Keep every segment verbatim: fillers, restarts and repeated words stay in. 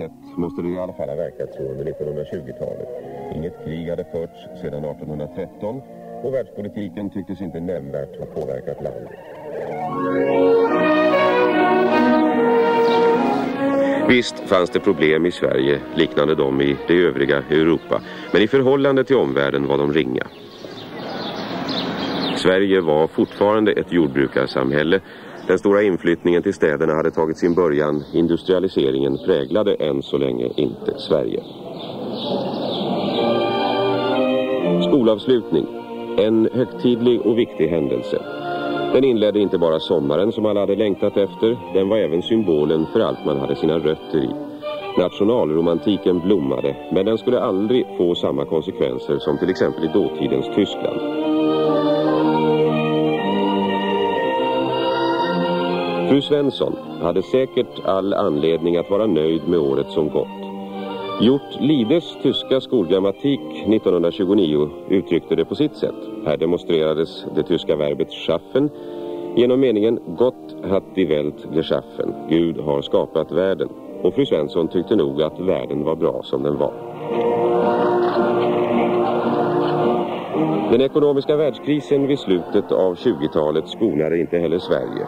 sätt måste det i alla fall ha verkat så under nittonhundratjugotalet. Inget krig hade förts sedan artonhundratretton och världspolitiken tycktes inte nämnvärt ha påverkat landet. Visst fanns det problem i Sverige liknande dem i det övriga Europa, men i förhållande till omvärlden var de ringa. Sverige var fortfarande ett jordbrukarsamhälle. Den stora inflyttningen till städerna hade tagit sin början. Industrialiseringen präglade än så länge inte Sverige. Skolavslutning. En högtidlig och viktig händelse. Den inledde inte bara sommaren som alla hade längtat efter. Den var även symbolen för allt man hade sina rötter i. Nationalromantiken blommade, men den skulle aldrig få samma konsekvenser som till exempel i dåtidens Tyskland. Fru Svensson hade säkert all anledning att vara nöjd med året som gått. Hjort Lides tyska skolgrammatik nittonhundratjugonio uttryckte det på sitt sätt. Här demonstrerades det tyska verbet schaffen genom meningen Gott hat die Welt geschaffen. Gud har skapat världen. Och fru Svensson tyckte nog att världen var bra som den var. Den ekonomiska världskrisen vid slutet av tjugotalet skonade inte heller Sverige.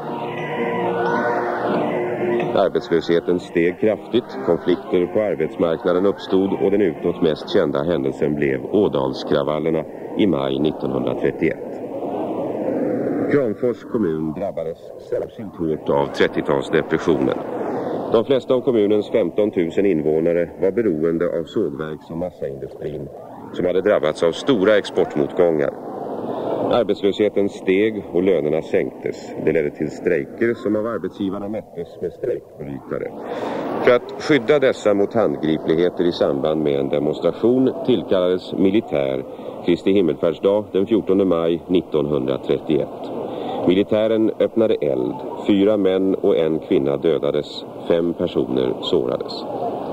Arbetslösheten steg kraftigt, konflikter på arbetsmarknaden uppstod och den utåt mest kända händelsen blev Ådalskravallerna i maj nittonhundratrettioett. Kramfors kommun drabbades särskilt hårt av trettiotalsdepressionen. De flesta av kommunens femton tusen invånare var beroende av sågverks- och massaindustrin som hade drabbats av stora exportmotgångar. Arbetslösheten steg och lönerna sänktes. Det ledde till strejker som av arbetsgivarna mättes med strejkbrytare. För att skydda dessa mot handgripligheter i samband med en demonstration tillkallades militär Kristi himmelfärdsdag den fjortonde maj nittonhundratrettioett. Militären öppnade eld. Fyra män och en kvinna dödades. Fem personer sårades.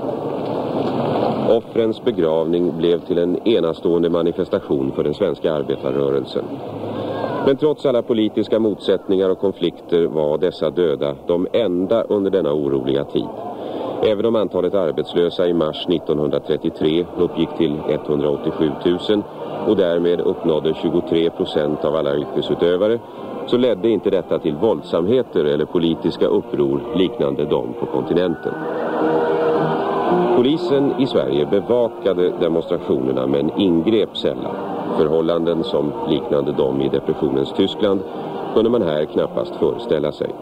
Offrens begravning blev till en enastående manifestation för den svenska arbetarrörelsen. Men trots alla politiska motsättningar och konflikter var dessa döda de enda under denna oroliga tid. Även om antalet arbetslösa i mars nittonhundratrettiotre uppgick till etthundraåttiosju tusen och därmed uppnådde tjugotre procent av alla yrkesutövare, så ledde inte detta till våldsamheter eller politiska uppror liknande dem på kontinenten. Polisen i Sverige bevakade demonstrationerna men ingrep sällan. Förhållanden som liknande dem i depressionens Tyskland kunde man här knappast föreställa sig.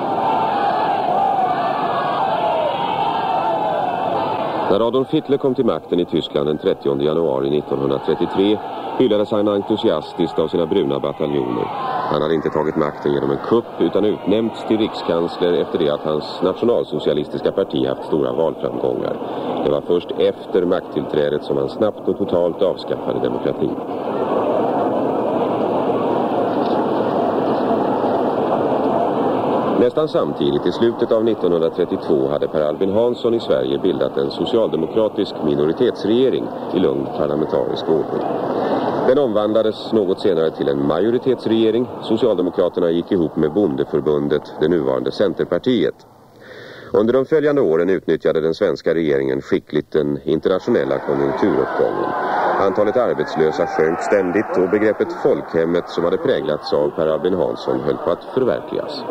När Adolf Hitler kom till makten i Tyskland den trettionde januari nittonhundratrettiotre hyllades han entusiastiskt av sina bruna bataljoner. Han hade inte tagit makten genom en kupp utan utnämnts till rikskansler efter det att hans nationalsocialistiska parti haft stora valframgångar. Det var först efter makttillträdet som han snabbt och totalt avskaffade demokratin. Nästan samtidigt i slutet av nittonhundratrettiotvå hade Per Albin Hansson i Sverige bildat en socialdemokratisk minoritetsregering i lugn parlamentarisk ordning. Den omvandlades något senare till en majoritetsregering. Socialdemokraterna gick ihop med Bondeförbundet, det nuvarande Centerpartiet. Under de följande åren utnyttjade den svenska regeringen skickligt den internationella konjunkturuppgången. Antalet arbetslösa sjönk ständigt och begreppet folkhemmet som hade präglats av Per Albin Hansson höll på att förverkligas.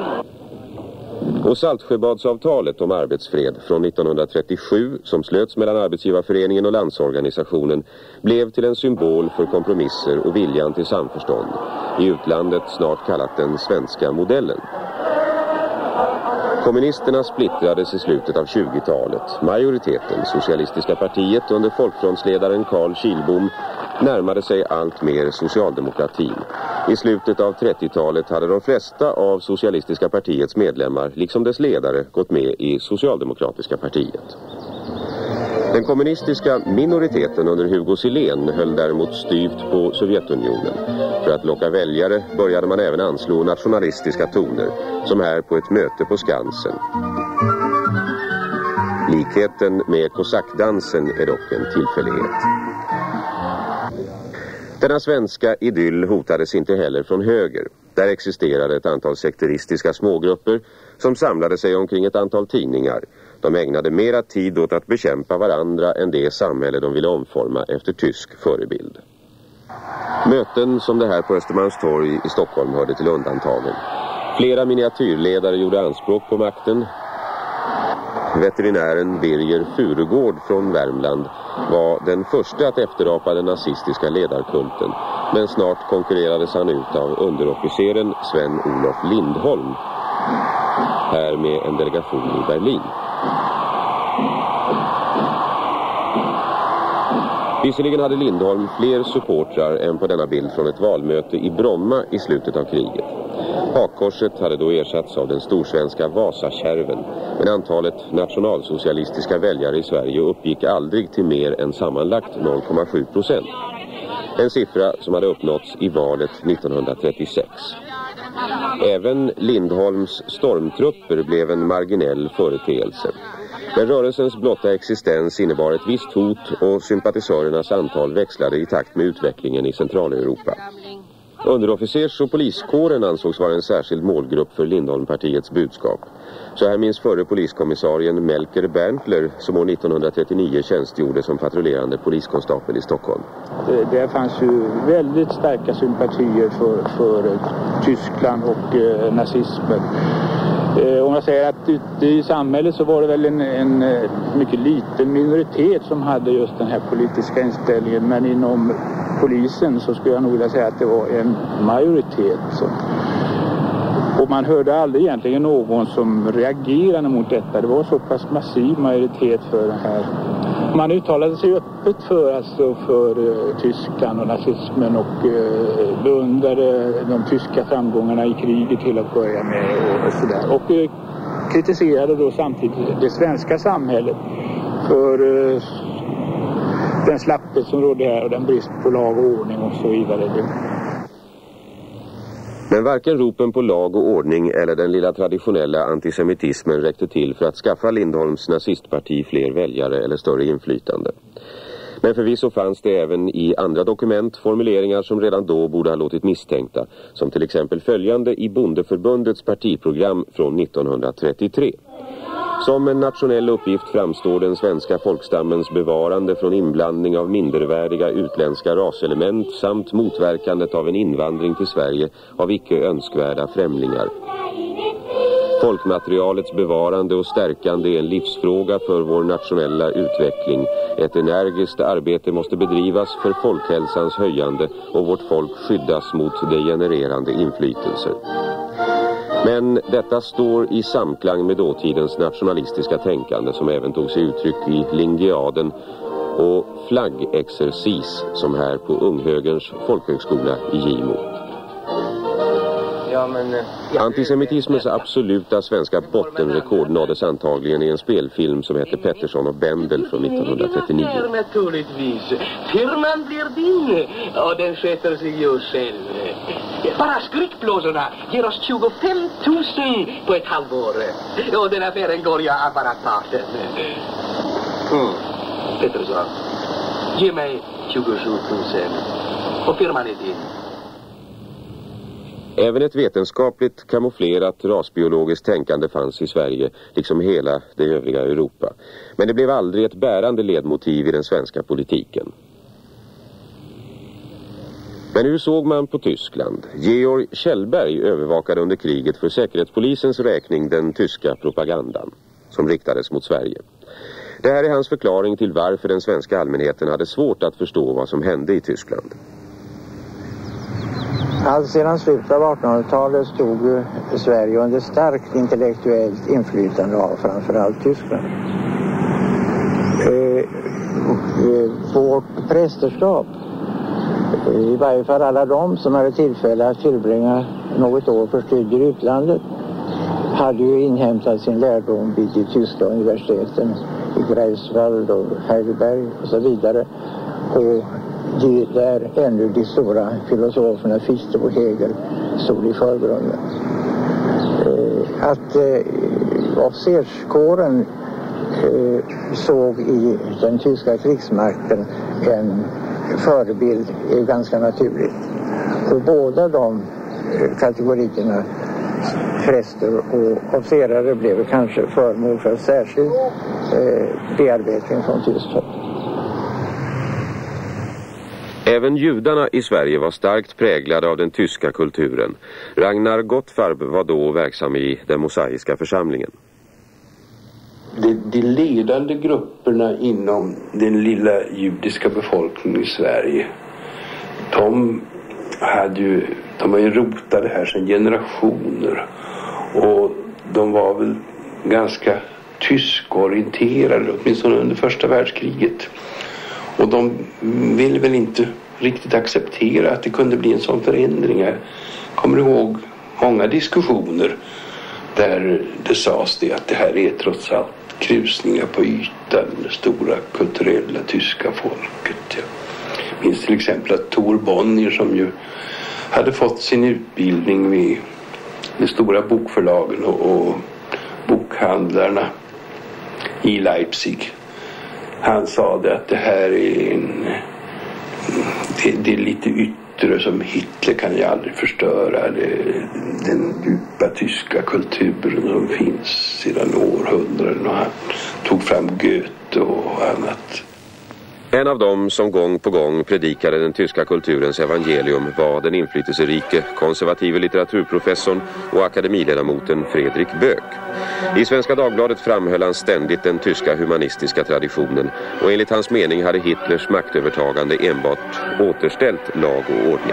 Och Saltsjöbadsavtalet om arbetsfred från nittonhundratrettiosju som slöts mellan Arbetsgivarföreningen och Landsorganisationen blev till en symbol för kompromisser och viljan till samförstånd. I utlandet snart kallat den svenska modellen. Kommunisterna splittrades i slutet av tjugotalet. Majoriteten, Socialistiska partiet under folkfrontsledaren Carl Kihlbom, närmade sig allt mer socialdemokratin. I slutet av trettiotalet hade de flesta av Socialistiska partiets medlemmar, liksom dess ledare, gått med i Socialdemokratiska partiet. Den kommunistiska minoriteten under Hugo Silén höll däremot styvt på Sovjetunionen. För att locka väljare började man även anslå nationalistiska toner, som här på ett möte på Skansen. Likheten med kosackdansen är dock en tillfällighet. Denna svenska idyll hotades inte heller från höger. Där existerade ett antal sekteristiska smågrupper som samlade sig omkring ett antal tidningar. De ägnade mera tid åt att bekämpa varandra än det samhälle de ville omforma efter tysk förebild. Möten som det här på Östermalmstorg i Stockholm hörde till undantagen. Flera miniatyrledare gjorde anspråk på makten. Veterinären Birger Furugård från Värmland var den första att efterapa den nazistiska ledarkulten, men snart konkurrerades han ut av underofficeren Sven-Olof Lindholm, här med en delegation i Berlin. Visserligen hade Lindholm fler supportrar än på denna bild från ett valmöte i Bromma i slutet av kriget. Hakkorset hade då ersatts av den storsvenska Vasakärven, men antalet nationalsocialistiska väljare i Sverige uppgick aldrig till mer än sammanlagt noll komma sju procent. En siffra som hade uppnåtts i valet nittonhundratrettiosex. Även Lindholms stormtrupper blev en marginell företeelse. Men rörelsens blotta existens innebar ett visst hot och sympatisörernas antal växlade i takt med utvecklingen i Centraleuropa. Underofficers- och poliskåren ansågs vara en särskild målgrupp för Lindholmpartiets budskap. Så här minns förre poliskommissarien Melker Berntler som år nittonhundratrettionio tjänstgjorde som patrullerande poliskonstapel i Stockholm. Det, det fanns ju väldigt starka sympatier för, för Tyskland och eh, nazismen. Eh, om jag säger att ute i samhället så var det väl en, en mycket liten minoritet som hade just den här politiska inställningen, men inom polisen så skulle jag nog vilja säga att det var en majoritet. Så. Och man hörde aldrig egentligen någon som reagerade mot detta. Det var så pass massiv majoritet för det här. Man uttalade sig öppet för, alltså, för uh, Tyskland och nazismen och uh, beundrade de tyska framgångarna i kriget till att börja med och, och sådär. Och uh, kritiserade då samtidigt det svenska samhället för uh, den slapphet som rådde här och den brist på lag och ordning och så vidare. Men varken ropen på lag och ordning eller den lilla traditionella antisemitismen räckte till för att skaffa Lindholms nazistparti fler väljare eller större inflytande. Men förvisso fanns det även i andra dokument formuleringar som redan då borde ha låtit misstänkta, som till exempel följande i Bondeförbundets partiprogram från nittonhundratrettiotre. Som en nationell uppgift framstår den svenska folkstammens bevarande från inblandning av mindervärdiga utländska raselement samt motverkandet av en invandring till Sverige av icke önskvärda främlingar. Folkmaterialets bevarande och stärkande är en livsfråga för vår nationella utveckling. Ett energiskt arbete måste bedrivas för folkhälsans höjande och vårt folk skyddas mot degenererande inflytelser. Men detta står i samklang med dåtidens nationalistiska tänkande som även tog sig uttryck i lingiaden och flaggexercis som här på Unghögerns folkhögskola i Gimo. Ja, men, ja, antisemitismens absoluta svenska bottenrekord nåddes antagligen i en spelfilm som heter Pettersson och Bendel från nittonhundratrettionio. Naturligtvis. Firman blir din och den sköter sig ju själv. Bara skryckblåsorna ger oss tjugofem tusen på ett halvår. Och den affären går jag apparatparten. Mm. Pettersson, ge mig tjugosju tusen och firman är din. Även ett vetenskapligt kamouflerat rasbiologiskt tänkande fanns i Sverige, liksom hela det övriga Europa. Men det blev aldrig ett bärande ledmotiv i den svenska politiken. Men hur såg man på Tyskland? Georg Kjellberg övervakade under kriget för säkerhetspolisens räkning den tyska propagandan som riktades mot Sverige. Det här är hans förklaring till varför den svenska allmänheten hade svårt att förstå vad som hände i Tyskland. Alltsedan slutet av artonhundratalet stod Sverige under starkt intellektuellt inflytande av framförallt Tyskland. Eh, eh, vårt prästerskap, i varje fall alla de som hade tillfälle att tillbringa något år för studier i utlandet, hade ju inhämtat sin lärdom vid de tyska universiteten i Greifswald och Heidelberg och så vidare. Och de där ännu de stora filosoferna Fichte och Hegel stod i förgrunden. Eh, att eh, officerskåren eh, såg i den tyska krigsmakten en förebild är ganska naturligt. Och båda de eh, kategorierna präster och officerare blev kanske föremål för särskild eh, bearbetning från tyskt håll. Även judarna i Sverige var starkt präglade av den tyska kulturen. Ragnar Gottfarb var då verksam i den mosaiska församlingen. De, de ledande grupperna inom den lilla judiska befolkningen i Sverige, de hade ju, de var ju rotade här sedan generationer, och de var väl ganska tyskorienterade, åtminstone under första världskriget. Och de ville väl inte riktigt acceptera att det kunde bli en sån förändring. Jag kommer ihåg många diskussioner där det sades det att det här är trots allt krusningar på ytan, det stora kulturella tyska folket. Jag minns till exempel att Tor Bonnier, som ju hade fått sin utbildning vid de stora bokförlagen och, och bokhandlarna i Leipzig, han sa det att det här är en, det, det är lite yttre som Hitler kan ju aldrig förstöra. Det, den djupa tyska kulturen som finns sedan århundraden, och han tog fram Goethe och annat. En av dem som gång på gång predikade den tyska kulturens evangelium var den inflytelserike konservative litteraturprofessorn och akademiledamoten Fredrik Böök. I Svenska Dagbladet framhöll han ständigt den tyska humanistiska traditionen, och enligt hans mening hade Hitlers maktövertagande enbart återställt lag och ordning.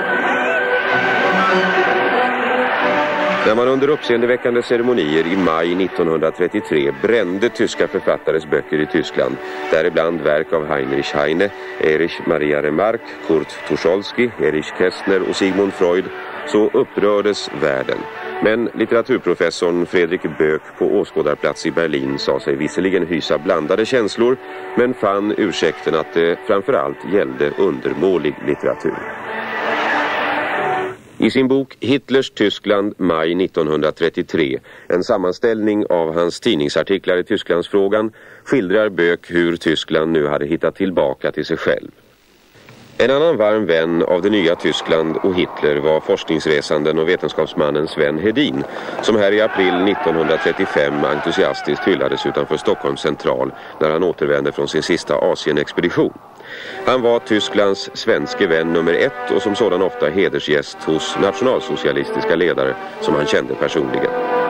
När man under uppseendeväckande ceremonier i maj nittonhundratrettiotre brände tyska författares böcker i Tyskland, däribland verk av Heinrich Heine, Erich Maria Remarque, Kurt Tucholsky, Erich Kästner och Sigmund Freud, så upprördes världen. Men litteraturprofessorn Fredrik Böök på åskådarplats i Berlin sa sig visserligen hysa blandade känslor, men fann ursäkten att det framförallt gällde undermålig litteratur. I sin bok Hitlers Tyskland maj nittonhundratrettiotre, en sammanställning av hans tidningsartiklar i Tysklandsfrågan, skildrar Böök hur Tyskland nu hade hittat tillbaka till sig själv. En annan varm vän av det nya Tyskland och Hitler var forskningsresanden och vetenskapsmannen Sven Hedin, som här i april nittonhundratrettiofem entusiastiskt hyllades utanför Stockholms central när han återvände från sin sista Asienexpedition. Han var Tysklands svenske vän nummer ett och som sådan ofta hedersgäst hos nationalsocialistiska ledare som han kände personligen.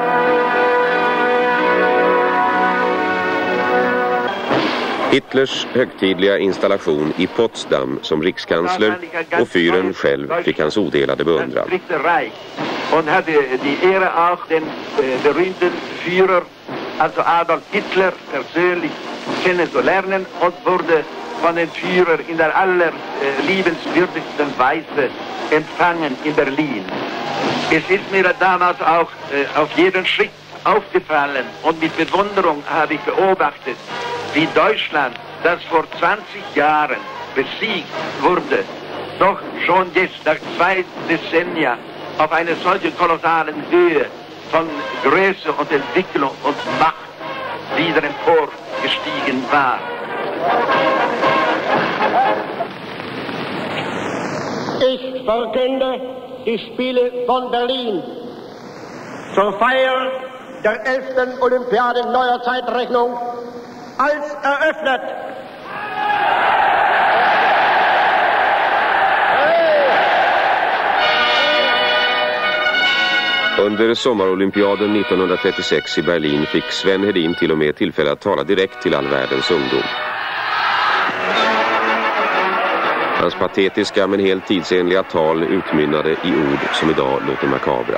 Hitlers högtidliga installation i Potsdam som rikskansler och fyren själv fick hans odelade beundran. Och hade die Ehre auch den äh, berühmten Führer, alltså Adolf Hitler, persönlich kennenzulernen och wurde von den Führer in der aller äh, liebenswürdigsten Weise empfangen in Berlin. Es ist mir damals auch äh, auf jeden Schritt aufgefallen und mit Bewunderung habe ich beobachtet, wie Deutschland, das vor zwanzig Jahren besiegt wurde, doch schon jetzt nach zwei Dezennia auf einer solchen kolossalen Höhe von Größe und Entwicklung und Macht wieder emporgestiegen war. Ich verkünde die Spiele von Berlin zur Feier der elften Olympiade neuer Zeitrechnung als eröffnet. Under sommarolympiaden nittonhundratrettiosex i Berlin fick Sven Hedin till och med tillfälle att tala direkt till all världens ungdom. Hans patetiska men helt tidsenliga tal utmynnade i ord som idag låter makabra.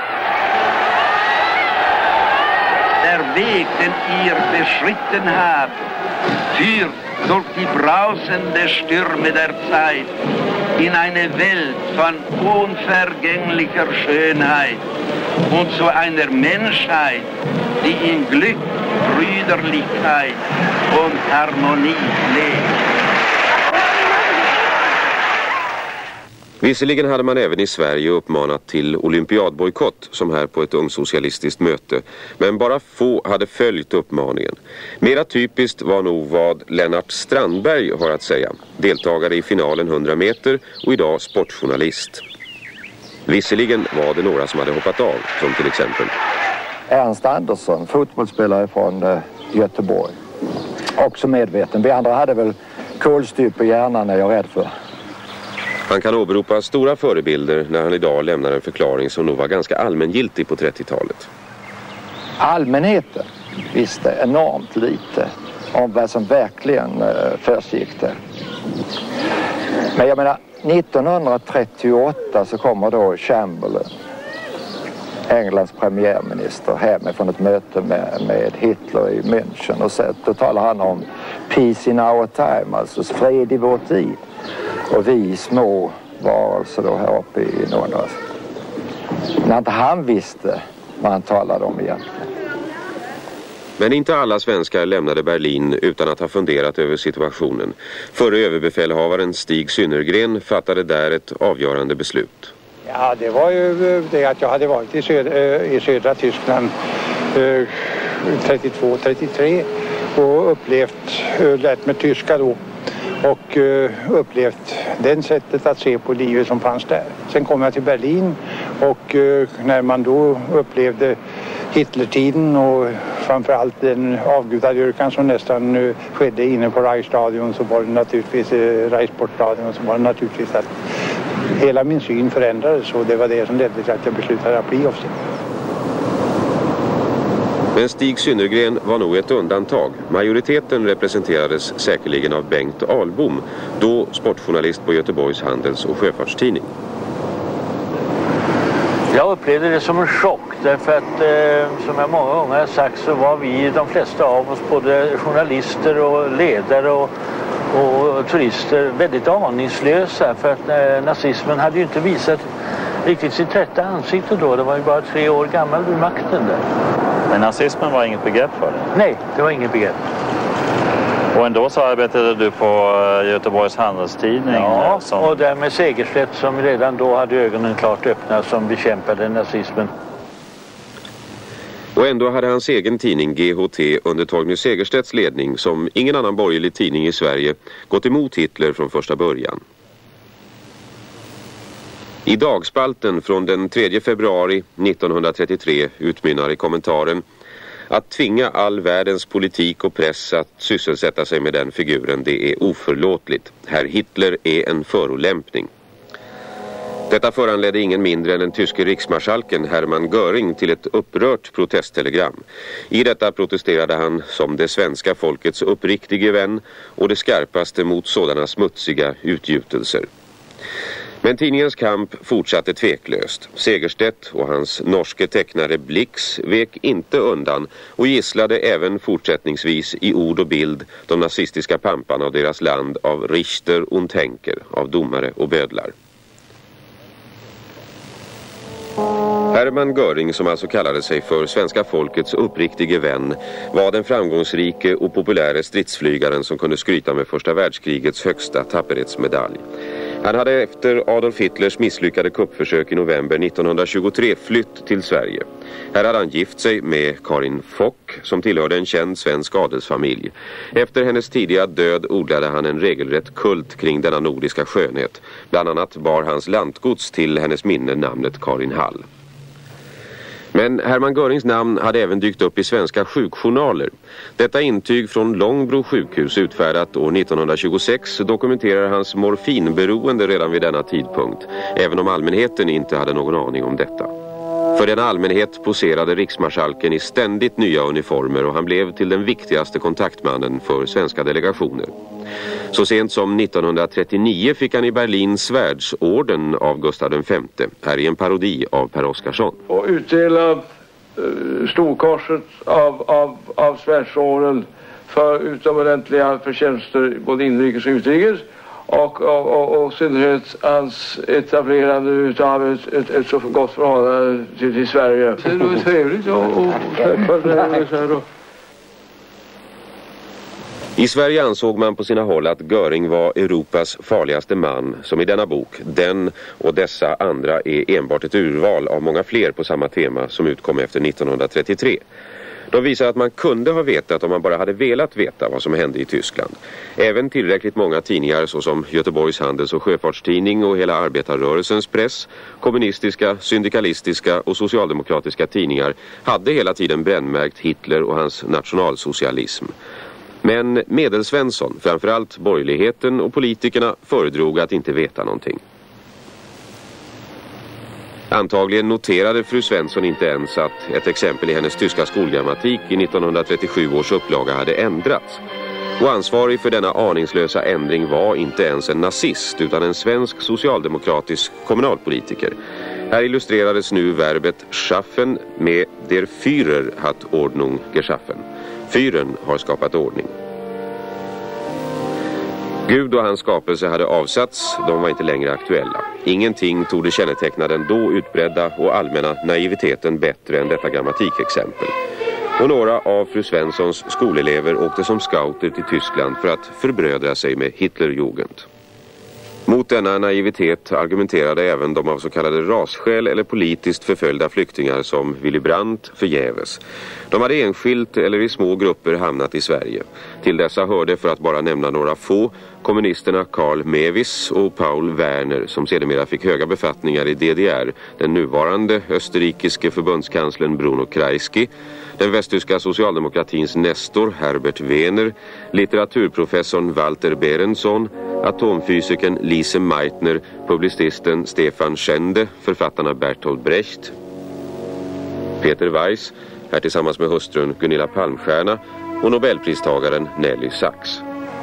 Der Weg, den ihr beschritten habt, führt durch die brausende Stürme der Zeit in eine Welt von unvergänglicher Schönheit und zu einer Menschheit, die in Glück, Brüderlichkeit und Harmonie lebt. Visserligen hade man även i Sverige uppmanat till olympiadbojkott som här på ett ungsocialistiskt möte, men bara få hade följt uppmaningen. Mera typiskt var nog vad Lennart Strandberg har att säga, deltagare i finalen hundra meter och idag sportjournalist. Visserligen var det några som hade hoppat av, som till exempel Ernst Andersson, fotbollsspelare från uh, Göteborg. Också medveten. Vi andra hade väl kolstyp på hjärnan, är jag rädd för. Han kan åberopa stora förebilder när han idag lämnar en förklaring som nog var ganska allmängiltig på trettiotalet. Allmänheten visste enormt lite om vad som verkligen uh, försiggick där. Men jag menar, nittonhundratrettioåtta så kommer då Chamberlain, Englands premiärminister, hem från ett möte med, med Hitler i München, och så, då talar han om peace in our time, alltså fred i vår tid. Och vi små varelser då här uppe i norra. När inte han visste vad han talade om egentligen. Men inte alla svenskar lämnade Berlin utan att ha funderat över situationen. Förre överbefälhavaren Stig Synnergren fattade där ett avgörande beslut. Ja, det var ju det att jag hade varit i södra, i södra Tyskland eh, trettiotvå trettiotre och upplevt, lärt mig tyska då, och uh, upplevt den sättet att se på livet som fanns där. Sen kom jag till Berlin och uh, när man då upplevde Hitlertiden och framförallt den avgudadyrkan som nästan uh, skedde inne på Reichsstadion, så var det naturligtvis uh, Reichssportstadion, så var det naturligtvis att hela min syn förändrades, och det var det som ledde till att jag beslutade att bli officer. Men Stig Synnergren var nog ett undantag. Majoriteten representerades säkerligen av Bengt Ahlbom, då sportjournalist på Göteborgs Handels- och Sjöfartstidning. Jag upplevde det som en chock därför att, eh, som jag många gånger har sagt, så var vi, de flesta av oss, både journalister och ledare och, och turister, väldigt aningslösa, för att eh, nazismen hade ju inte visat riktigt sitt rätta ansikte då. Det var ju bara tre år gammal vid makten där. Men nazismen var inget begrepp för det? Nej, det var inget begrepp. Och ändå så arbetade du på Göteborgs Handelstidning? Ja, som... och där med Segerstedt som redan då hade ögonen klart öppna, som bekämpade nazismen. Och ändå hade hans egen tidning G H T under Torgny Segerstedts ledning, som ingen annan borgerlig tidning i Sverige, gått emot Hitler från första början. I dagspalten från den tredje februari nittonhundratrettiotre utmynnar i kommentaren: att tvinga all världens politik och press att sysselsätta sig med den figuren, det är oförlåtligt. Herr Hitler är en förolämpning. Detta föranledde ingen mindre än den tyske riksmarskalken Hermann Göring till ett upprört protesttelegram. I detta protesterade han som det svenska folkets uppriktige vän och det skarpaste mot sådana smutsiga utgjutelser. Men tidningens kamp fortsatte tveklöst. Segerstedt och hans norske tecknare Blix vek inte undan och gisslade även fortsättningsvis i ord och bild de nazistiska pamparna av deras land av Richter und Henker, av domare och bödlar. Hermann Göring, som alltså kallade sig för svenska folkets uppriktige vän, var den framgångsrike och populäre stridsflygaren som kunde skryta med första världskrigets högsta tapperhetsmedalj. Han hade efter Adolf Hitlers misslyckade kuppförsök i november nittonhundratjugotre flytt till Sverige. Här hade han gift sig med Karin Fock, som tillhörde en känd svensk adelsfamilj. Efter hennes tidiga död odlade han en regelrätt kult kring denna nordiska skönhet. Bland annat bar hans lantgods till hennes minne namnet Karin Hall. Men Hermann Görings namn hade även dykt upp i svenska sjukjournaler. Detta intyg från Långbro sjukhus, utfärdat år nittonhundratjugosex, dokumenterar hans morfinberoende redan vid denna tidpunkt, även om allmänheten inte hade någon aning om detta. För den allmänhet poserade riksmarskalken i ständigt nya uniformer och han blev till den viktigaste kontaktmannen för svenska delegationer. Så sent som nittonhundratrettionio fick han i Berlin svärdsorden av Gustav den femte, här i en parodi av Per Oscarsson. Och utdela uh, storkorset av, av, av svärdsorden för utomordentliga förtjänster både inrikes och utrikes. Och, och, och, och synnerhet hans etablerande utav ett, ett, ett så gott förhållande till, till Sverige. Det är nog trevligt att träffa det så här då. I Sverige ansåg man på sina håll att Göring var Europas farligaste man, som i denna bok, Den och dessa andra, är enbart ett urval av många fler på samma tema som utkom efter nittonhundratrettiotre. De visar att man kunde ha vetat om man bara hade velat veta vad som hände i Tyskland. Även tillräckligt många tidningar såsom Göteborgs Handels- och Sjöfartstidning och hela arbetarrörelsens press, kommunistiska, syndikalistiska och socialdemokratiska tidningar hade hela tiden brännmärkt Hitler och hans nationalsocialism. Men Medelsvensson, framförallt borgerligheten och politikerna, föredrog att inte veta någonting. Antagligen noterade fru Svensson inte ens att ett exempel i hennes tyska skolgrammatik i nittonhundratrettiosju års upplaga hade ändrats. Och ansvarig för denna aningslösa ändring var inte ens en nazist utan en svensk socialdemokratisk kommunalpolitiker. Här illustrerades nu verbet schaffen med der Führer hat Ordnung geschaffen. Führen har skapat ordning. Gud och hans skapelse hade avsatts, de var inte längre aktuella. Ingenting torde känneteckna den då utbredda och allmänna naiviteten bättre än detta grammatikexempel. Och några av fru Svenssons skolelever åkte som scouter till Tyskland för att förbrödra sig med Hitlerjugend. Mot denna naivitet argumenterade även de av så kallade rasskäl eller politiskt förföljda flyktingar som Willy Brandt förgäves. De hade enskilt eller i små grupper hamnat i Sverige. Till dessa hörde, för att bara nämna några få, kommunisterna Karl Mewis och Paul Werner, som sedermera fick höga befattningar i D D R, den nuvarande österrikiske förbundskanslern Bruno Kreisky, den västtyska socialdemokratins nestor Herbert Wehner, litteraturprofessorn Walter Berenson, atomfysikern Lise Meitner, publicisten Stefan Schende, författarna Bertolt Brecht, Peter Weiss, här tillsammans med hustrun Gunilla Palmstierna, och nobelpristagaren Nelly Sachs.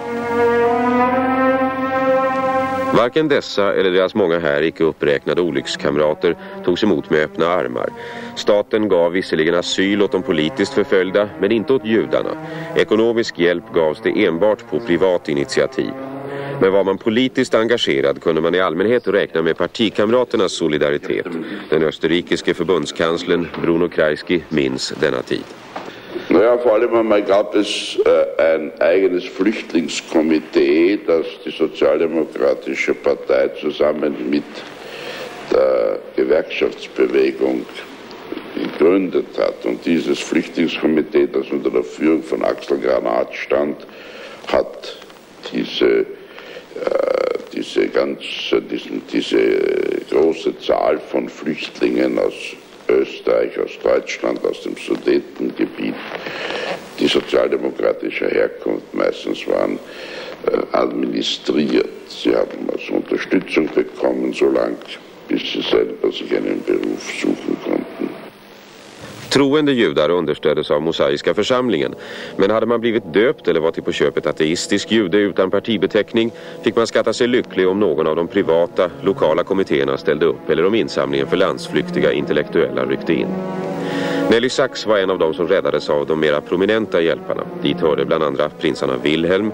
Varken dessa eller deras många här icke uppräknade olyckskamrater togs emot med öppna armar. Staten gav visserligen asyl åt de politiskt förföljda, men inte åt judarna. Ekonomisk hjälp gavs det enbart på privat initiativ. Men var man politiskt engagerad kunde man i allmänhet räkna med partikamraternas solidaritet. Den österrikiske förbundskanslern Bruno Kreisky minns denna tid. Naja, vor allem einmal gab es äh, ein eigenes Flüchtlingskomitee, das die Sozialdemokratische Partei zusammen mit der Gewerkschaftsbewegung gegründet hat. Und dieses Flüchtlingskomitee, das unter der Führung von Axel Granat stand, hat diese, äh, diese, ganz, diesen, diese große Zahl von Flüchtlingen aus Österreich, aus Deutschland, aus dem Sudetengebiet, die sozialdemokratischer Herkunft meistens waren, äh, administriert. Sie haben also Unterstützung bekommen, so lange, bis sie selber sich einen Beruf suchen konnten. Troende judar understöddes av mosaiska församlingen, men hade man blivit döpt eller var till på köpet ateistisk jude utan partibeteckning fick man skatta sig lycklig om någon av de privata, lokala kommittéerna ställde upp eller om insamlingen för landsflyktiga intellektuella ryckte in. Nelly Sachs var en av dem som räddades av de mera prominenta hjälparna. Dit hörde bland andra prinsarna Wilhelm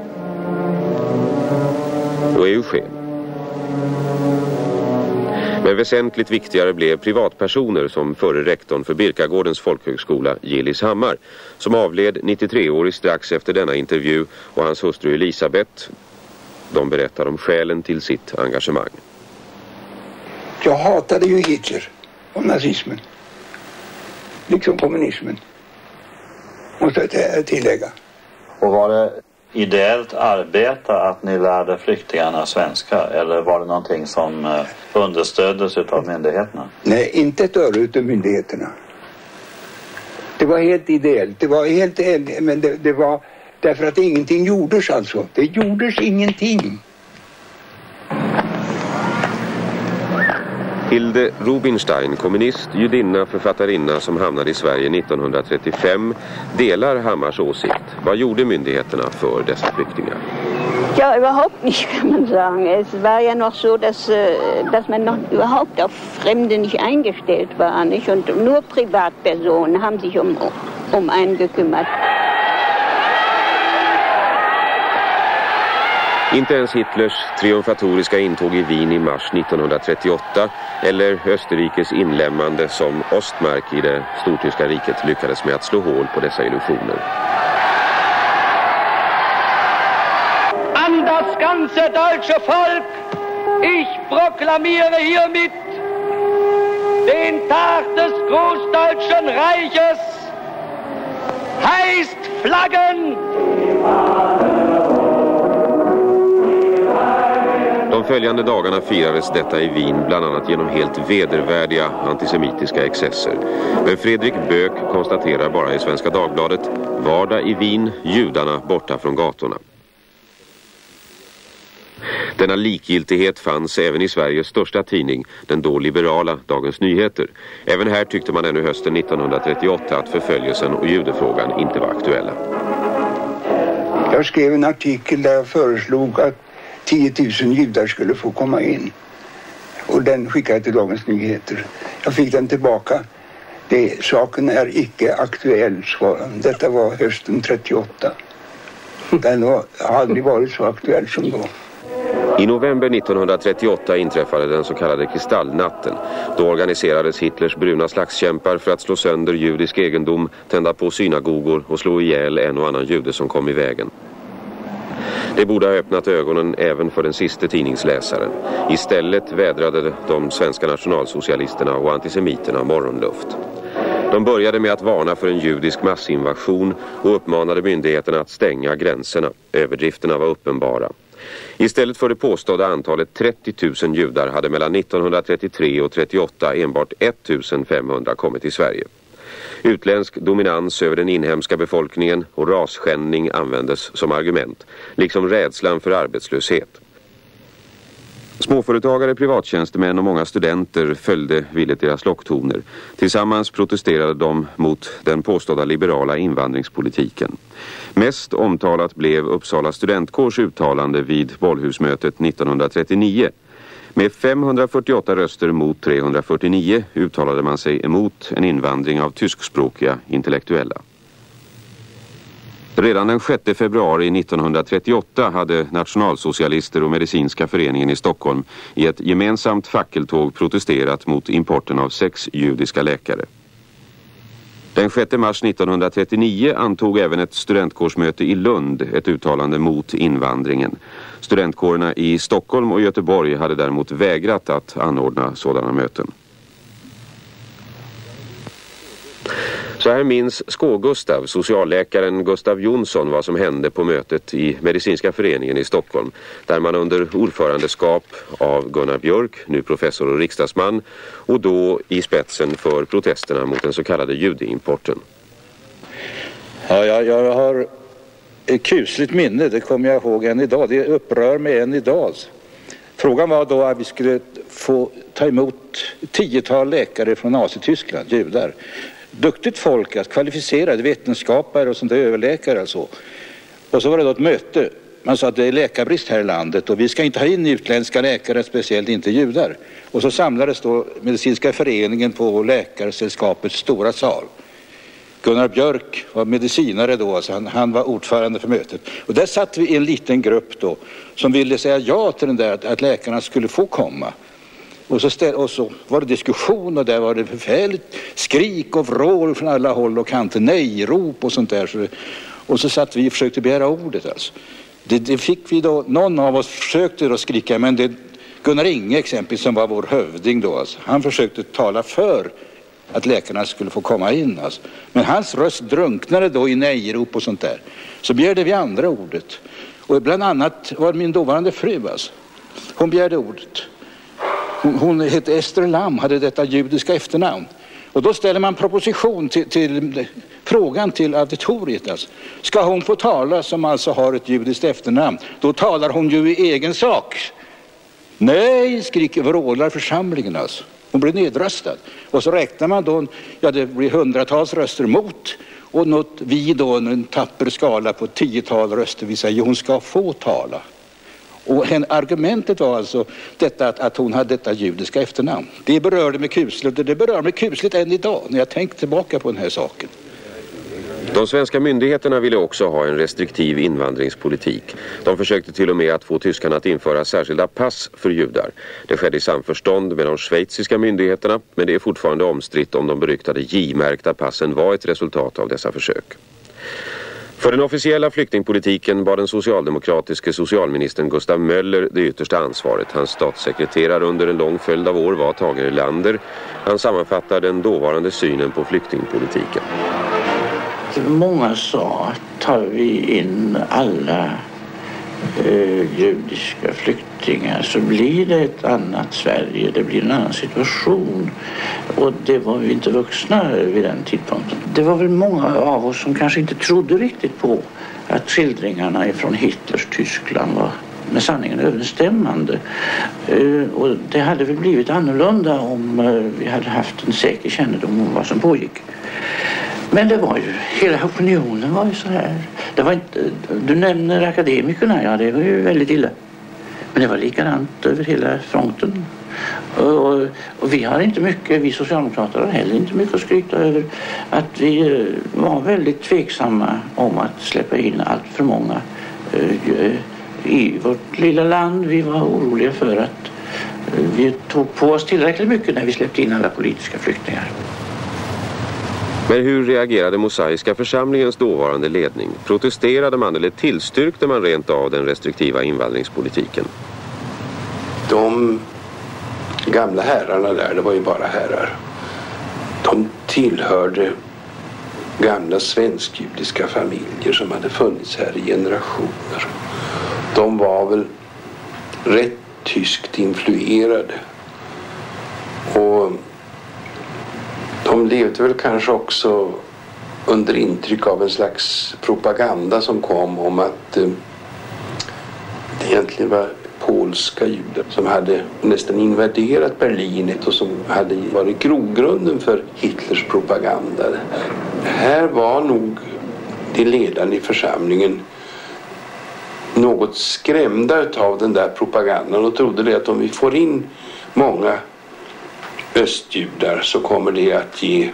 och Eugen. Men väsentligt viktigare blev privatpersoner som förre rektorn för Birkagårdens folkhögskola, Gillis Hammar, som avled nittiotre-årig strax efter denna intervju, och hans hustru Elisabeth. De berättar om skälen till sitt engagemang. Jag hatade ju Hitler och nazismen, liksom kommunismen, måste jag tillägga. Och var det ideellt arbete att ni lärde flyktingarna svenska, eller var det någonting som understöddes av myndigheterna? Nej, inte ett öre utav myndigheterna. Det var helt ideellt. Det var helt, men det, det var därför att ingenting gjordes alltså. Det gjordes ingenting. Hilde Rubinstein, kommunist, judinna, författarinna som hamnade i Sverige nittonhundratrettiofem, delar Hammars åsikt. Vad gjorde myndigheterna för dessa flyktingar? Ja, überhaupt nicht, kann man sagen. Es war ja noch so, dass, dass man noch überhaupt auf Fremde nicht eingestellt war, nicht? Und nur Privatpersonen haben sich um, um einen gekümmert. Inte ens Hitlers triumfatoriska intåg i Wien i mars nittonhundratrettioåtta eller Österrikes inlämmande som Ostmark i det stortyska riket lyckades med att slå hål på dessa illusioner. An das ganze deutsche Volk, ich proklamiere hiermit den Tag des Großdeutschen Reiches, Heißt Flaggen! De följande dagarna firades detta i Wien bland annat genom helt vedervärdiga antisemitiska excesser. Men Fredrik Böök konstaterar bara i Svenska Dagbladet: vardag i Wien, judarna borta från gatorna. Denna likgiltighet fanns även i Sveriges största tidning, den då liberala Dagens Nyheter. Även här tyckte man ännu hösten nittonhundratrettioåtta att förföljelsen och judefrågan inte var aktuella. Jag skrev en artikel där jag föreslog att tio tusen judar skulle få komma in. Och den skickade jag till Dagens Nyheter. Jag fick den tillbaka. Det, saken är icke aktuell, svarade. Detta var hösten trettioåtta. Den har aldrig varit så aktuell som då. I november nittonhundratrettioåtta inträffade den så kallade Kristallnatten. Då organiserades Hitlers bruna slagskämpar för att slå sönder judisk egendom, tända på synagogor och slå ihjäl en och annan jude som kom i vägen. Det borde ha öppnat ögonen även för den sista tidningsläsaren. Istället vädrade de svenska nationalsocialisterna och antisemiterna morgonluft. De började med att varna för en judisk massinvasion och uppmanade myndigheterna att stänga gränserna. Överdrifterna var uppenbara. Istället för det påstådda antalet trettio tusen judar hade mellan nittonhundratrettiotre och trettioåtta enbart femtonhundra kommit till Sverige. Utländsk dominans över den inhemska befolkningen och rasskändning användes som argument, liksom rädslan för arbetslöshet. Småföretagare, privattjänstemän och många studenter följde villigt deras locktoner. Tillsammans protesterade de mot den påstådda liberala invandringspolitiken. Mest omtalat blev Uppsala studentkårs uttalande vid Bollhusmötet nittonhundratrettionio. Med femhundrafyrtioåtta röster mot trehundrafyrtionio uttalade man sig emot en invandring av tyskspråkiga intellektuella. Redan den sjätte februari nittonhundratrettioåtta hade Nationalsocialister och Medicinska föreningen i Stockholm i ett gemensamt fackeltåg protesterat mot importen av sex judiska läkare. Den sjätte mars nittonhundratrettionio antog även ett studentkårsmöte i Lund ett uttalande mot invandringen. Studentkårerna i Stockholm och Göteborg hade däremot vägrat att anordna sådana möten. Så här minns Skå-Gustav, socialläkaren Gustav Jonsson, vad som hände på mötet i Medicinska föreningen i Stockholm, där man under ordförandeskap av Gunnar Björk, nu professor och riksdagsman, och då i spetsen för protesterna mot den så kallade judeimporten. Ja, jag, jag har ett kusligt minne, det kommer jag ihåg än idag. Det upprör mig än idag. Frågan var då att vi skulle få ta emot tiotal läkare från Nazityskland, judar. Duktigt folk, alltså kvalificerade vetenskapare och sånt där överläkare och så. Och så var det då ett möte. Man sa att det är läkarbrist här i landet och vi ska inte ha in utländska läkare, speciellt inte judar. Och så samlades då Medicinska föreningen på Läkarsällskapets stora sal. Gunnar Björk var medicinare då, alltså han, han var ordförande för mötet. Och där satt vi i en liten grupp då som ville säga ja till den där att, att läkarna skulle få komma. Och så, ställ, och så var det diskussion och där var det förfärligt skrik och vrål från alla håll och kanter, nej-rop och sånt där. Så, och så satt vi och försökte begära ordet alltså. Det, det fick vi då, någon av oss försökte då skrika, men det Gunnar Inge exempelvis som var vår hövding då alltså, han försökte tala för att läkarna skulle få komma in alltså. Men hans röst drunknade då i nej-rop och sånt där. Så begärde vi andra ordet. Och bland annat var min dåvarande fru alltså. Hon begärde ordet. Hon, hon hette Ester Lam, hade detta judiska efternamn. Och då ställer man proposition till, till frågan till auditoriet. Alltså. Ska hon få tala som alltså har ett judiskt efternamn? Då talar hon ju i egen sak. Nej, skriker vrålar församlingen alltså. Hon blir nedröstad. Och så räknar man då, ja det blir hundratals röster mot. Och något vi då en tapper skala på tiotal röster. Vi säger hon ska få tala. Och argumentet var alltså detta att, att hon hade detta judiska efternamn. Det berörde mig kusligt och det berör mig kusligt än idag när jag tänker tillbaka på den här saken. De svenska myndigheterna ville också ha en restriktiv invandringspolitik. De försökte till och med att få tyskarna att införa särskilda pass för judar. Det skedde i samförstånd med de schweiziska myndigheterna, men det är fortfarande omstritt om de beryktade J-märkta passen var ett resultat av dessa försök. För den officiella flyktingpolitiken var den socialdemokratiske socialministern Gustav Möller det yttersta ansvaret. Hans statssekreterare under en lång följd av år var Tage Erlander. Han sammanfattar den dåvarande synen på flyktingpolitiken. många sa att tar vi in alla eh, judiska flyktingar så blir det ett annat Sverige, det blir en annan situation. Och det var vi inte vuxna vid den tidpunkten. Det var väl många av oss som kanske inte trodde riktigt på att skildringarna från Hitlers Tyskland var med sanningen överensstämmande. Uh, och det hade väl blivit annorlunda om uh, vi hade haft en säker kännedom om vad som pågick. Men det var ju, hela opinionen var ju så här. Det var inte, du nämner akademikerna, ja det var ju väldigt illa. Men det var likadant över hela fronten. Och, och, och vi har inte mycket, vi socialdemokrater har heller inte mycket att skryta över att vi uh, var väldigt tveksamma om att släppa in allt för många uh, i vårt lilla land. Vi var oroliga för att vi tog på oss tillräckligt mycket när vi släppte in alla politiska flyktingar. Men hur reagerade Mosaiska församlingens dåvarande ledning? Protesterade man eller tillstyrkte man rent av den restriktiva invandringspolitiken? De gamla herrarna där, det var ju bara herrar. De tillhörde gamla svensk-judiska familjer som hade funnits här i generationer. De var väl rätt tyskt influerade. Och de levde väl kanske också under intryck av en slags propaganda som kom om att eh, det egentligen var polska judar som hade nästan invaderat Berlin och som hade varit grogrunden för Hitlers propaganda. Här var nog de ledande i församlingen något skrämda av den där propagandan och trodde det att om vi får in många östjudar så kommer det att ge,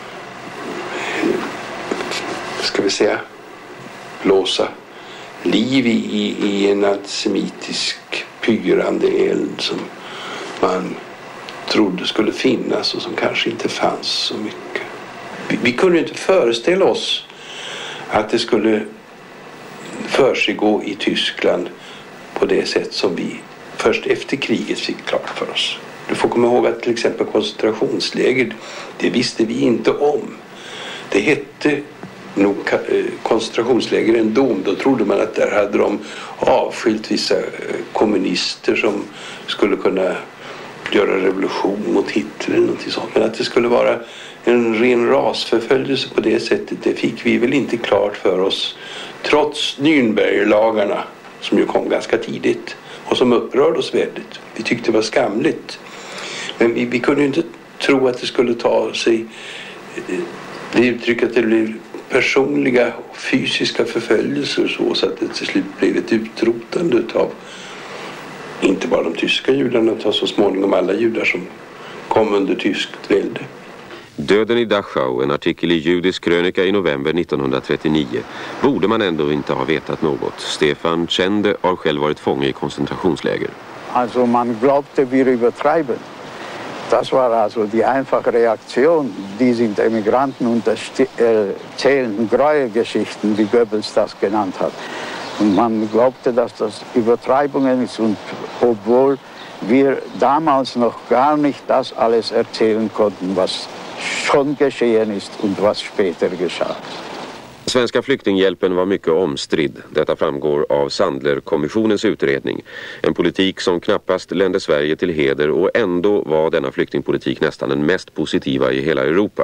ska vi säga, blåsa liv i, i, i en antisemitisk pyrande eld som man trodde skulle finnas och som kanske inte fanns så mycket. Vi, vi kunde inte föreställa oss att det skulle försiggå i Tyskland på det sätt som vi först efter kriget fick klart för oss. Du får komma ihåg att till exempel koncentrationsläger, det visste vi inte om. Det hette nog koncentrationsläger ändå. Då trodde man att där hade de avskilt vissa kommunister som skulle kunna göra revolution mot Hitler eller något sånt. Men att det skulle vara en ren rasförföljelse på det sättet, det fick vi väl inte klart för oss. Trots Nürnberglagarna som ju kom ganska tidigt och som upprörde oss väldigt. Vi tyckte det var skamligt. Men vi, vi kunde ju inte tro att det skulle ta sig det uttryck att det blev personliga och fysiska förföljelser så, så att det till slut blev ett utrotande av inte bara de tyska judarna utan så småningom alla judar som kom under tyskt välde. Döden i Dachau, en artikel i Judisk krönika i november nittonhundratrettionio, borde man ändå inte ha vetat något. Stefan Tschende har själv varit fånge i koncentrationsläger. Alltså man glaubte wir übertreiben. Das war also die einfache Reaktion. Die sind Emigranten und erzählen Gräuelgeschichten, wie Goebbels das genannt hat. Und man glaubte, dass das Übertreibungen ist und obwohl wir damals noch gar nicht das alles erzählen konnten, was schon geschehen ist und was später geschah. Svenska flyktinghjälpen var mycket omstridd. Detta framgår av Sandler-kommissionens utredning. En politik som knappast lände Sverige till heder och ändå var denna flyktingpolitik nästan den mest positiva i hela Europa.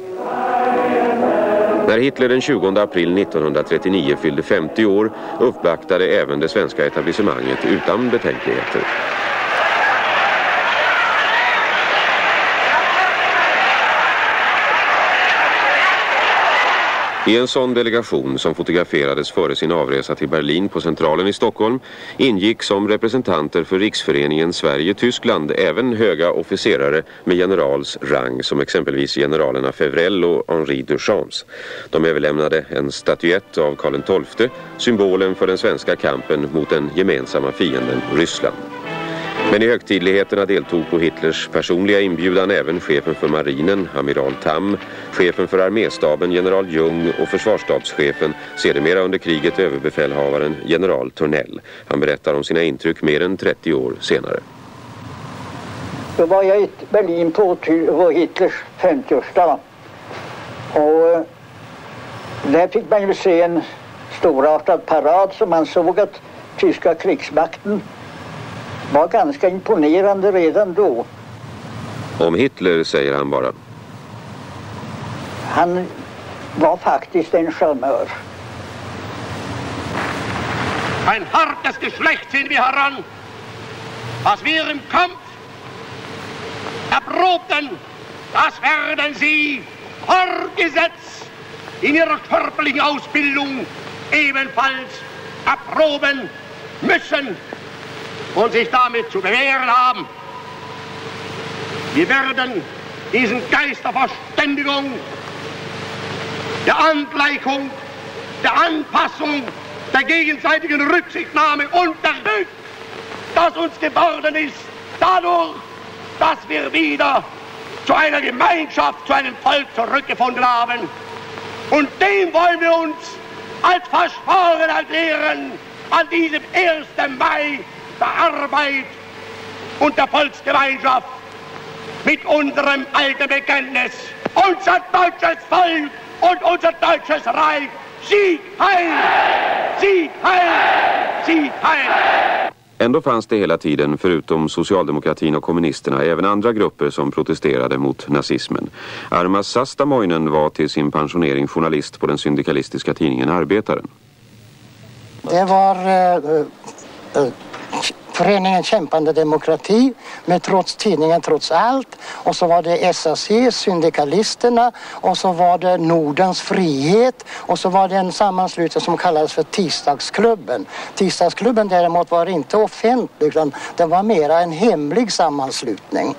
När Hitler den tjugonde april nittonhundratrettionio fyllde femtio år uppvaktade även det svenska etablissemanget utan betänkligheter. I en sån delegation som fotograferades före sin avresa till Berlin på Centralen i Stockholm ingick som representanter för Riksföreningen Sverige-Tyskland även höga officerare med generals rang som exempelvis generalerna Fevrel och Henri Duchamps. De överlämnade en statyett av Karl den tolfte, symbolen för den svenska kampen mot den gemensamma fienden Ryssland. Men i högtidligheterna deltog på Hitlers personliga inbjudan även chefen för marinen, amiral Tam, chefen för arméstaben, general Jung och försvarsstabschefen, sedermera under kriget överbefälhavaren, general Tornell. Han berättar om sina intryck mer än trettio år senare. Då var jag i Berlin på, på Hitlers femtioårsdag och Där fick man ju se en storartad parad som man såg att tyska krigsmakten var ganska imponerande redan då. Om Hitler säger han bara: han var faktiskt en charmör. Ein hartes Geschlecht sind wir heran, was wir im Kampf erprobten, das werden sie vorgesetzt in ihrer körperlichen Ausbildung ebenfalls erproben müssen und sich damit zu bewähren haben. Wir werden diesen Geist der Verständigung, der Angleichung, der Anpassung, der gegenseitigen Rücksichtnahme und der Glück, das uns geworden ist, dadurch, dass wir wieder zu einer Gemeinschaft, zu einem Volk zurückgefunden haben. Und dem wollen wir uns als versprochen erklären an diesem ersten Mai der Arbeit und der Volksgemeinschaft mit unserem alten Bekenntnis. Unser deutsches Volk und unser deutsches Reich. Sieg heil! Sieg heil! Sieg heil! Ändå fanns det hela tiden, förutom socialdemokratin och kommunisterna, även andra grupper som protesterade mot nazismen. Armas Sastamoinen var till sin pensionering journalist på den syndikalistiska tidningen Arbetaren. Det var eh, eh, föreningen Kämpande demokrati med trots tidningen Trots allt, och så var det S A C, syndikalisterna, och så var det Nordens frihet, och så var det en sammanslutning som kallades för Tisdagsklubben. Tisdagsklubben däremot var inte offentlig, utan det var mera en hemlig sammanslutning.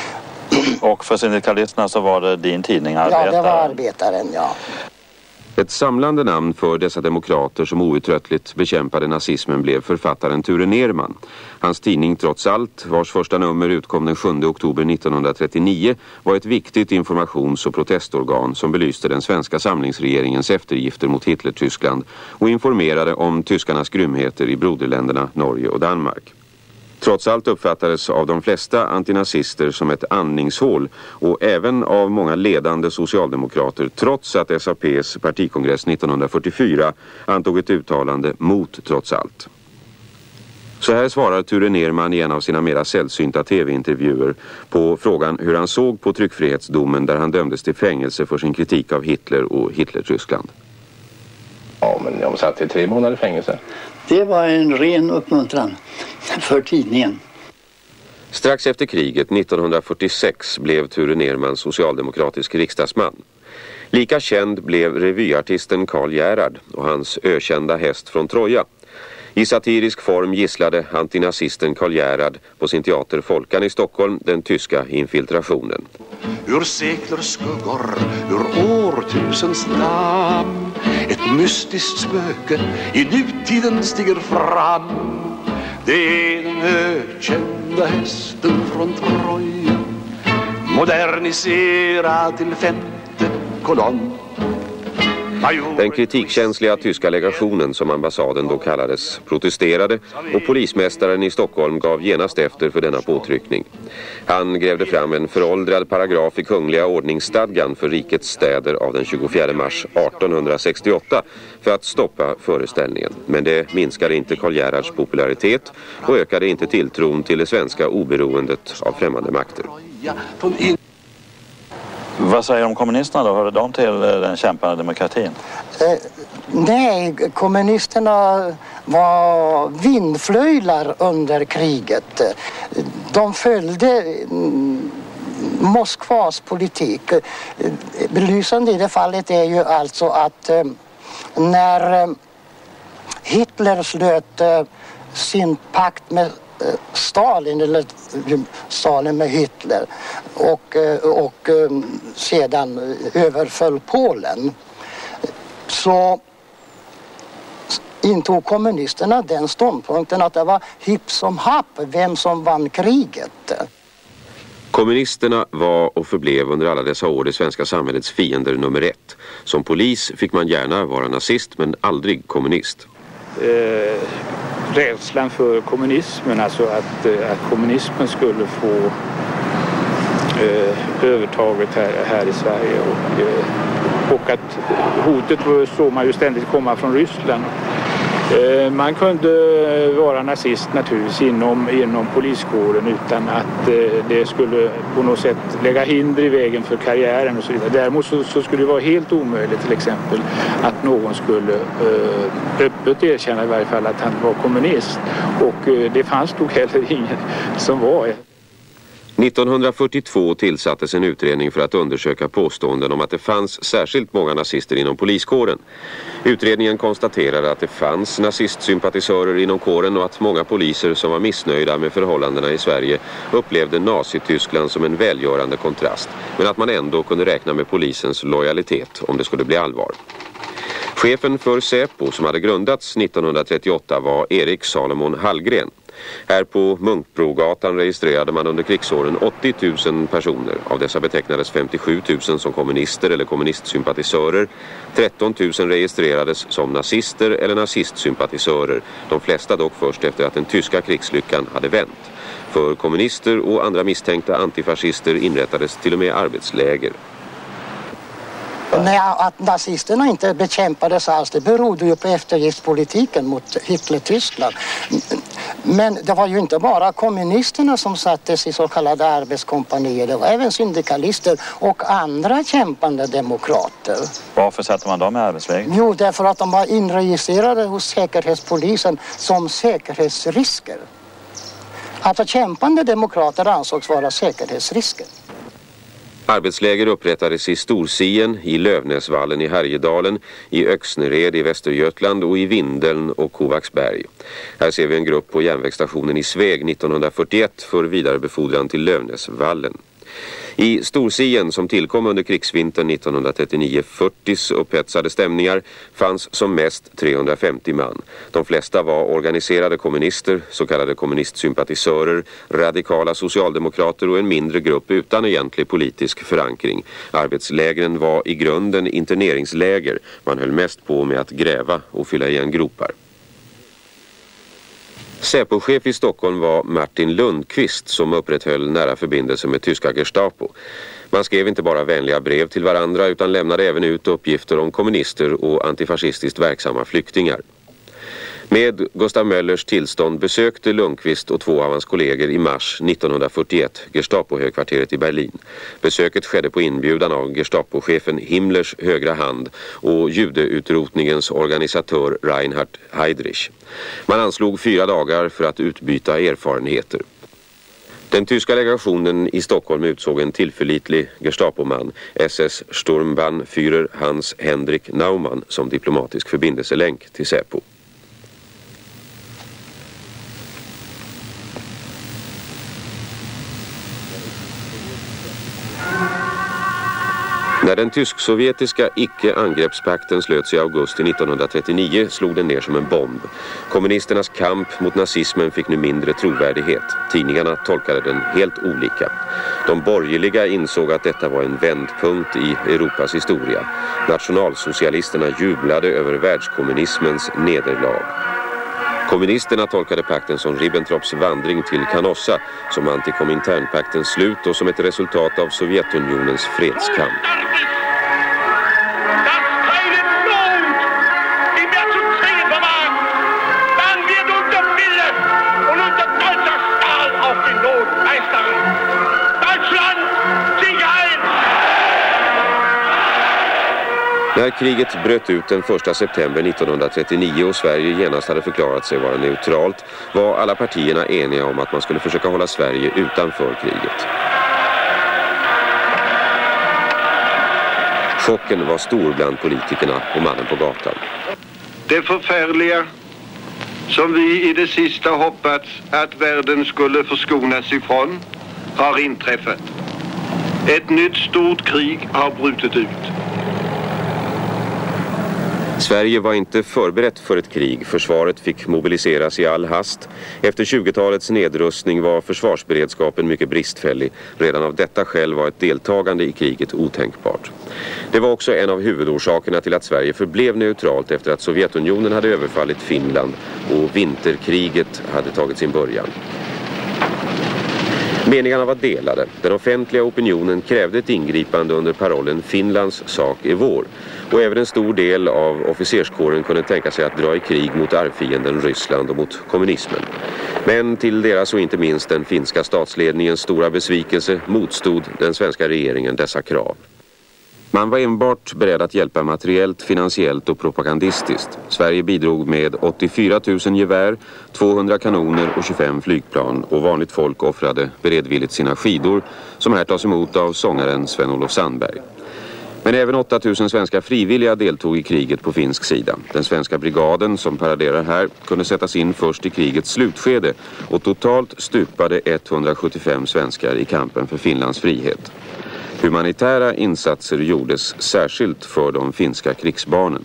Och för syndikalisterna så var det din tidning Arbetaren? Ja, det var Arbetaren, ja. Ett samlande namn för dessa demokrater som outtröttligt bekämpade nazismen blev författaren Ture Nerman. Hans tidning Trots allt, vars första nummer utkom den sjunde oktober nittonhundratrettionio, var ett viktigt informations- och protestorgan som belyste den svenska samlingsregeringens eftergifter mot Hitler-Tyskland och informerade om tyskarnas grymheter i broderländerna Norge och Danmark. Trots allt uppfattades av de flesta antinazister som ett andningshål, och även av många ledande socialdemokrater, trots att S A P:s partikongress nittonhundrafyrtiofyra antog ett uttalande mot Trots allt. Så här svarar Ture Nerman i en av sina mera sällsynta tv-intervjuer på frågan hur han såg på tryckfrihetsdomen där han dömdes till fängelse för sin kritik av Hitler och Hitler-Tyskland. Ja, men jag satt i tre månader i fängelse. Det var en ren uppmuntran för tidningen. Strax efter kriget nittonhundrafyrtiosex blev Ture Nerman socialdemokratisk riksdagsman. Lika känd blev revyartisten Karl Gerhard och hans ökända häst från Troja. I satirisk form gisslade antinazisten Karl Gerhard på sin teater Folkan i Stockholm den tyska infiltrationen. Ur sekler skuggor, ur årtusens namn, ett mystiskt spöke i nutiden stiger fram. Det är den ökända hästen från Troja, moderniserad till femte kolonn. Den kritikkänsliga tyska legationen, som ambassaden då kallades, protesterade, och polismästaren i Stockholm gav genast efter för denna påtryckning. Han grävde fram en föråldrad paragraf i kungliga ordningsstadgan för rikets städer av den tjugofjärde mars artonhundrasextioåtta för att stoppa föreställningen. Men det minskade inte Karl Gerhards popularitet och ökade inte tilltron till det svenska oberoendet av främmande makter. Vad säger de kommunisterna då? Hörde de till den kämpande demokratin? Eh, nej, kommunisterna var vindflöjlar under kriget. De följde mm, Moskvas politik. Belysande i det fallet är ju alltså att eh, när eh, Hitler slöt eh, sin pakt med Stalin, eller Stalin med Hitler, och, och sedan överföll Polen, så intog kommunisterna den ståndpunkten att det var hipp som happ vem som vann kriget. Kommunisterna var och förblev under alla dessa år det svenska samhällets fiender nummer ett. Som polis fick man gärna vara nazist, men aldrig kommunist. Eh, rädslan för kommunismen, alltså att, att kommunismen skulle få eh, övertaget här, här i Sverige, och eh, och att hotet såg man ju ständigt komma från Ryssland. Man kunde vara nazist naturligtvis inom, inom poliskåren utan att det skulle på något sätt lägga hinder i vägen för karriären och så vidare. Däremot så, så skulle det vara helt omöjligt till exempel att någon skulle eh, öppet erkänna i varje fall att han var kommunist, och eh, det fanns nog heller ingen som var. nittonhundrafyrtiotvå tillsattes en utredning för att undersöka påståenden om att det fanns särskilt många nazister inom poliskåren. Utredningen konstaterade att det fanns nazistsympatisörer inom kåren och att många poliser som var missnöjda med förhållandena i Sverige upplevde Nazityskland som en välgörande kontrast, men att man ändå kunde räkna med polisens lojalitet om det skulle bli allvar. Chefen för Säpo, som hade grundats nittonhundratrettioåtta, var Erik Salomon Hallgren. Här på Munkbrogatan registrerade man under krigsåren åttio tusen personer. Av dessa betecknades femtiosju tusen som kommunister eller kommunistsympatisörer. tretton tusen registrerades som nazister eller nazistsympatisörer. De flesta dock först efter att den tyska krigslyckan hade vänt. För kommunister och andra misstänkta antifascister inrättades till och med arbetsläger. Nej, att nazisterna inte bekämpades alls, det berodde ju på eftergiftspolitiken mot Hitler-Tyskland. Men det var ju inte bara kommunisterna som sattes i så kallade arbetskompanier, det var även syndikalister och andra kämpande demokrater. Varför satte man dem i arbetsläger? Jo, därför att de var inregistrerade hos säkerhetspolisen som säkerhetsrisker. Alltså kämpande demokrater ansågs vara säkerhetsrisker. Arbetsläger upprättades i Storsien, i Lövnäsvallen i Härjedalen, i Öxnered i Västergötland och i Vindeln och Kovacsberg. Här ser vi en grupp på järnvägsstationen i Sveg nittonhundrafyrtioett för vidarebefordran till Lövnäsvallen. I Storsien, som tillkom under krigsvintern nittonhundratrettionio fyrtio upphetsade stämningar, fanns som mest trehundrafemtio man. De flesta var organiserade kommunister, så kallade kommunistsympatisörer, radikala socialdemokrater och en mindre grupp utan egentlig politisk förankring. Arbetslägren var i grunden interneringsläger. Man höll mest på med att gräva och fylla igen gropar. Säpochef i Stockholm var Martin Lundqvist, som upprätthöll nära förbindelser med tyska Gestapo. Man skrev inte bara vänliga brev till varandra utan lämnade även ut uppgifter om kommunister och antifascistiskt verksamma flyktingar. Med Gustav Möllers tillstånd besökte Lundqvist och två av hans kollegor i mars nittonhundrafyrtioett Gestapo-högkvarteret i Berlin. Besöket skedde på inbjudan av Gestapo-chefen Himmlers högra hand och judeutrotningens organisatör Reinhard Heydrich. Man anslog fyra dagar för att utbyta erfarenheter. Den tyska legationen i Stockholm utsåg en tillförlitlig Gestapoman, S S Sturmbannführer Hans Henrik Naumann, som diplomatisk förbindelselänk till Säpo. När den tysk-sovjetiska icke-angreppspakten slöts i augusti nittonhundratrettionio slog den ner som en bomb. Kommunisternas kamp mot nazismen fick nu mindre trovärdighet. Tidningarna tolkade den helt olika. De borgerliga insåg att detta var en vändpunkt i Europas historia. Nationalsocialisterna jublade över världskommunismens nederlag. Kommunisterna tolkade pakten som Ribbentrops vandring till Canossa, som antikominternpaktens slut och som ett resultat av Sovjetunionens fredskamp. När kriget bröt ut den första september nittonhundratrettionio och Sverige genast hade förklarat sig vara neutralt, var alla partierna eniga om att man skulle försöka hålla Sverige utanför kriget. Chocken var stor bland politikerna och mannen på gatan. Det förfärliga som vi i det sista hoppats att världen skulle förskonas ifrån har inträffat. Ett nytt stort krig har brutit ut. Sverige var inte förberett för ett krig. Försvaret fick mobiliseras i all hast. Efter tjugotalets nedrustning var försvarsberedskapen mycket bristfällig. Redan av detta skäl var ett deltagande i kriget otänkbart. Det var också en av huvudorsakerna till att Sverige förblev neutralt efter att Sovjetunionen hade överfallit Finland och vinterkriget hade tagit sin början. Meningarna var delade. Den offentliga opinionen krävde ett ingripande under parollen Finlands sak är vår. Och även en stor del av officerskåren kunde tänka sig att dra i krig mot arvfienden Ryssland och mot kommunismen. Men till deras och inte minst den finska statsledningens stora besvikelse motstod den svenska regeringen dessa krav. Man var enbart beredd att hjälpa materiellt, finansiellt och propagandistiskt. Sverige bidrog med åttiofyra tusen gevär, tvåhundra kanoner och tjugofem flygplan och vanligt folk offrade beredvilligt sina skidor som här tas emot av sångaren Sven-Olof Sandberg. Men även åtta tusen svenska frivilliga deltog i kriget på finsk sida. Den svenska brigaden som paraderar här kunde sättas in först i krigets slutskede och totalt stupade etthundrasjuttiofem svenskar i kampen för Finlands frihet. Humanitära insatser gjordes särskilt för de finska krigsbarnen.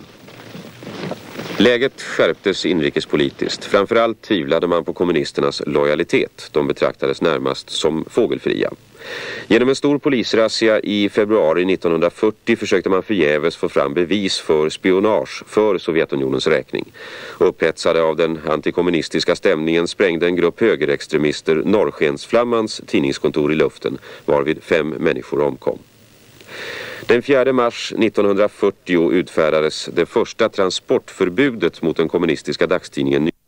Läget skärptes inrikespolitiskt. Framförallt tvivlade man på kommunisternas lojalitet. De betraktades närmast som fågelfria. Genom en stor polisrazzia i februari nittonhundrafyrtio försökte man förgäves få fram bevis för spionage för Sovjetunionens räkning. Upphetsade av den antikommunistiska stämningen sprängde en grupp högerextremister Norrskensflammans tidningskontor i luften, varvid fem människor omkom. Den fjärde mars nittonhundrafyrtio utfärdades det första transportförbudet mot den kommunistiska dagstidningen